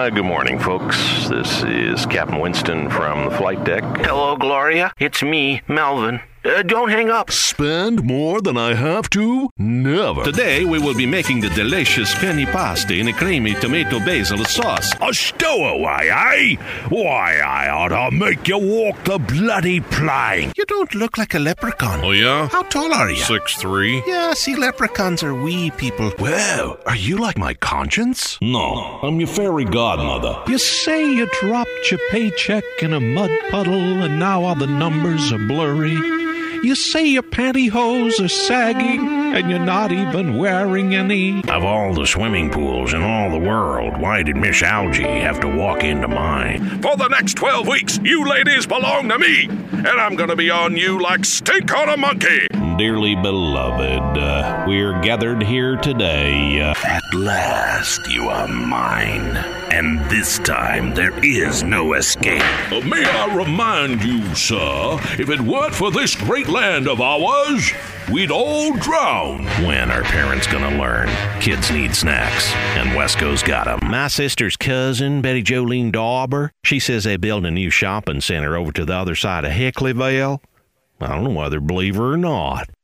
Good morning, folks. This is Captain Winston from the flight deck. Hello, Gloria. It's me, Melvin. Don't hang up. Spend more than I have to? Never. Today, we will be making the delicious penny pasta in a creamy tomato basil sauce. A stowaway, eh? Why, I ought to make you walk the bloody plank. You don't look like a leprechaun. Oh, yeah? How tall are you? 6'3". Yeah, see, leprechauns are wee people. Well, are you like my conscience? No, I'm your fairy godmother. You say you dropped your paycheck in a mud puddle and now all the numbers are blurry. You say your pantyhose are sagging and you're not even wearing any. Of all the swimming pools in all the world, why did Miss Algie have to walk into mine? For the next 12 weeks, you ladies belong to me, and I'm going to be on you like stink on a monkey. Dearly beloved, we're gathered here today. At last, you are mine. And this time, there is no escape. May I remind you, sir, if it weren't for this great land of ours, we'd all drown. When are parents gonna learn? Kids need snacks, and Wesco's got 'em. My sister's cousin, Betty Jolene Dauber, she says they built a new shopping center over to the other side of Hickleyville. I don't know whether to believe her or not.